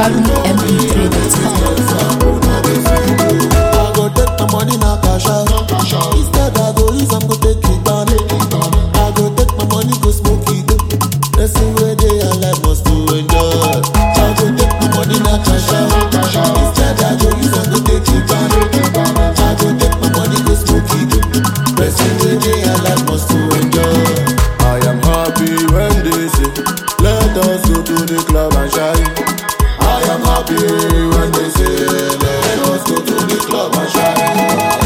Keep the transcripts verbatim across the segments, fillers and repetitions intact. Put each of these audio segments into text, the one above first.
Haruna M P three dot com. I go take my money now cash out. Instead I go use am go take it down. I go take my money go smoke it. Person wey dey alive must to enjoy. I go take my money now cash out. Instead I go use am go take it down. I go take my money go smoke it. Person wey dey alive must to enjoy. I am happy when they say let us go to the club and shine. I am happy when they say let us go to the club and shine.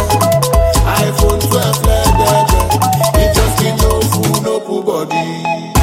Body.